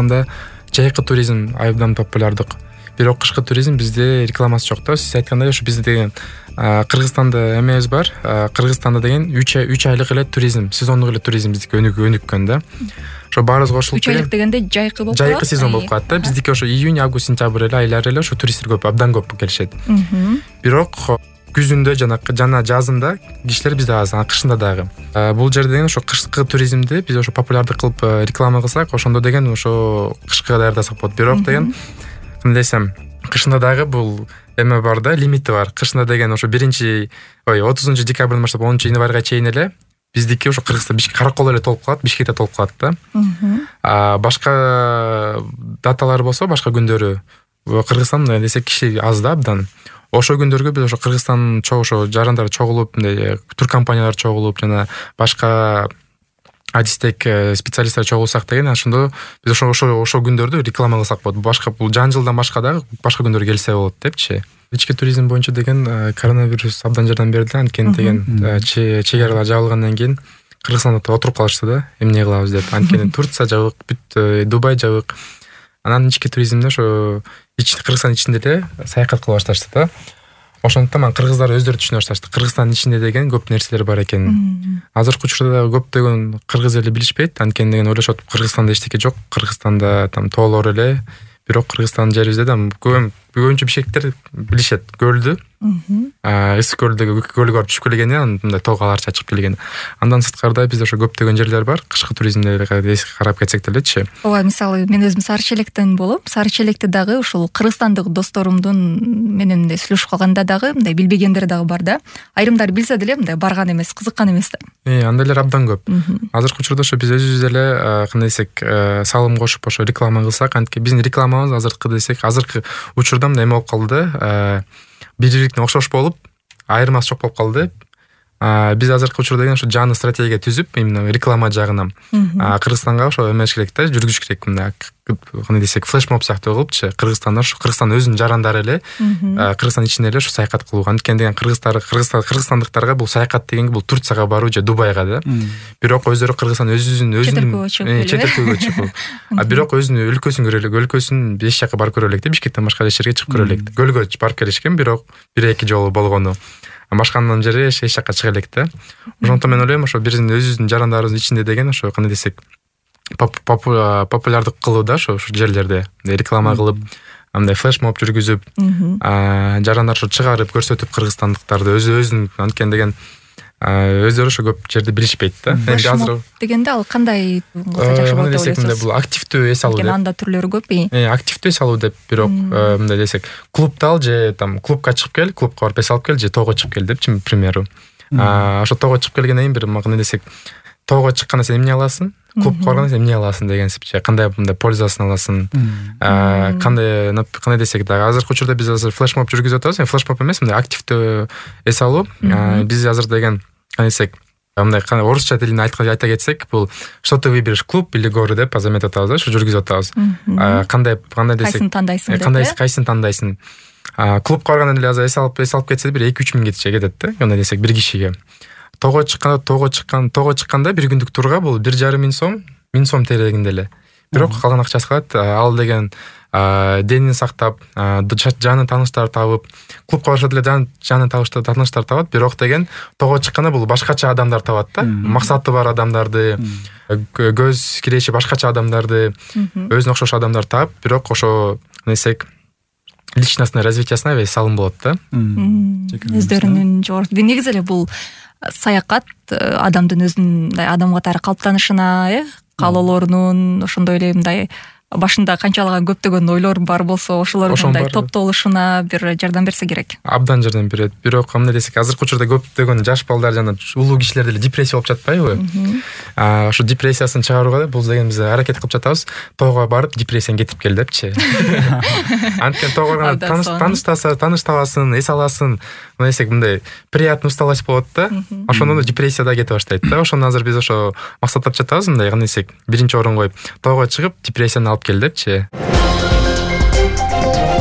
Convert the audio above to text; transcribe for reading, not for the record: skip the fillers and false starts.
Кыргызстанда жайкы туризм абдан популярдык. Бирок кышкы туризм бизде рекламасы жок да. Сиз айткандай ошо бизде деген Кыргызстанда эмебиз бар. Кыргызстанда деген 3 айлык эле туризм, сезондук эле туризм биздики өнүккөн да. Ошо баарыбыз кошулуп 3 айлык дегенде жайкы болуп калат. Жайкы сезон болуп калат да. Биздики ошо июнь, август, сентябрь эле айлары эле ошо туристтер көп, абдан көп келишет. Бирок күзүндө жана жазында кишилер бизде аз, кышында дагы. Бул жерде деген ошо кышкы туризмди биз ошо популярдык кылып реклама кылсак, ошондо деген ошо кышкыга даярдасак болот. Бирок деген кандай десем, кышында дагы бул эме бар да, лимити бар. Кышында деген ошо 30 декабрдан баштап 10 январга чейин эле биздики ошо Кыргызстан Каракол эле толуп калат, Бишкекте толуп калат да. Башка даталар болсо, башка күндөрү Кыргызстанда десек киши аз да абдан. Ошо күндөргө биз ошо Кыргызстан ошо жарандар чогулуп, мындай туркомпаниялар чогулуп жана башка адистек специалисттер чогулсак деген, ошондо биз ошо күндөрдү реклама кылсак болот. Башка бул жан жылдан башка дагы башка күндөр келсе болот депчи. Ички туризм боюнча деген коронавирус абдан жардам берди. Анткени деген чек аралар жабылгандан кийин Кыргызстанда отуруп калышты да, эмне кылабыз деп. Анткени Турция жабык, бүт Дубай жабык. Анан ички туризмде ошо Кыргызстан ичинде эле саякат кыла башташты да. Ошондуктан кыргыздар өздөрү түшүнө башташты. Кыргызстандын ичинде деген көп нерселер бар экенин. Азыркы учурда көптөгөн кыргыз эли билишпейт. Анткени деген ойлошот Кыргызстанда эчтеке жок. Кыргызстанда тоолор эле. Бирок Кыргызстандын жерибизде көбүнчө бишкектер билишет көлдү. Ысык көлгө барып түшүп келгенде мындай тоолар чачып келген. Андан сырткарда бизде ошо көптөгөн жерлер бар. Кышкы туризмде карап кетсек делечи. Ооба, мисалы мен өзүм Сары Челектен болуп, Сары Челекте дагы ушул кыргызстандык досторумдун менен сүйлөшүп калганда дагы мындай билбегендер дагы бар да. Айрымдары билсе деле мындай барган эмес, кызыккан эмес да. Андайлар абдан көп. Азыркы учурда ошо биз өзүбүз эле кандай десек, салым кошуп ошо реклама кылсак, анткени биздин рекламабыз азыркы учурда мындай эме болуп калды. Бири-бирине окшош болуп, айырмасы жок болуп калды. Биз азыркы учурда деген ошо жаңы стратегия түзүп, именно реклама жагынан Кыргызстанга ошо эмеш керек да, жүргүзүш керек. Мындай кандай десек, флешмоб сыяктуу кылыпчы, Кыргызстанда ошо Кыргызстан өзүнүн жарандары эле Кыргызстан ичинде эле ошо саякат кылуу. Анткени деген кыргызстандыктарга бул саякат деген бул Турцияга баруу же Дубайга да. Бирок өздөрү Кыргызстан өзүнүн чет өлкөгө чыгуу. Бирок өзүнүн өлкөсүн көрө элек, өлкөсүн эч жака барып көрө элек да, Бишкектен башка жерге чыгып көрө элек. Көлгө барып келишкен, бирок 1-2 жолу болгону. Башканын жери эч жака чыга элек да. Ошондон мен ойлойм, ошо биздин өзүбүздүн жарандарыбыздын ичинде деген ошо кандай десек, популярдык кылуу да, ошо жерлерде реклама кылып, андай флешмоб жүргүзүп, жарандар ошо чыгарып көрсөтүп кыргызстандыктарды өзүнүн, анткени деген өздөрү ошо көп жерде билишпейт да. Эми азыр дегенде ал кандай кылса жакшы болот деп ойлойсуз? Бул активдүү эс алуу деп. Анда түрлөрү көп. Активдүү эс алуу деп, бирок мындай десек, клубда ал же там клубка чыгып кел, клубка барып эс алып кел же тоого чыгып кел депчи, к примеру. Ошо тоого чыгып келгенден кийин бир кандай десек, тоого чыкканда сен эмне аласың? Клубка барганда сен эмне аласың дегенсипчи, кандай мындай пользасын аласың? Кандай десек дагы, азыркы учурда биз азыр флешмоб жүргүзүп атабыз. Флешмоб эмес, мындай активдүү эс алуу. Биз азыр деген кандай десек, мындай орусча тилинде айта кетсек, бул что ты выберешь, клуб или горы деп заметип атабыз да, ошо жүргүзүп атабыз. Кандай десек, кайсын тандайсың деп. Кайсын тандайсың? Клубка барганда эле азыр эс алып кетсе бир 2-3 миң кетет да, кандай десек, бир кишиге. Тоого чыкканда бир күндүк турга бул 1,5 миң сом тейлегинде эле. Бирок калган акчасы калат. Ал деген денин сактап, жаңы тааныштар табып, клубка барса деле жаңы тааныштар табат. Бирок деген тоого чыкканда бул башкача адамдар табат да. Максаты бар адамдарды, көз киреши башкача адамдарды, өзүнө окшош адамдар таап, бирок ошо десек личностный развитиясына эс алым болот да. Өздөрүнүн жогорку. Негизи эле бул саякат адамдын өзүнүн адам катары калыптанышына, каалоолорунун, ошондой эле мындай башында канчалаган көптөгөн ойлор бар болсо, ошолордун мындай топтолушуна бир жардам берсе керек. Абдан жардам берет. Бирок эмне десек, азыркы учурда көптөгөн жаш балдар жана улуу кишилер деле депрессия болуп жатпайбы? Ошо депрессиясын чыгарууга бул деген биз аракет кылып жатабыз. Тоого барып депрессияң кетип кел депчи. Анткени тоого барганда тааныш табасың, эс аласың, эмне десек, мындай приятный усталость болот да. Ошондон депрессия да кете баштайт да. Ошону азыр биз ошо максаттап жатабыз, мындай эмне десек, биринчи орун коюп, тоого чыгып депрессияны алып кел депчи.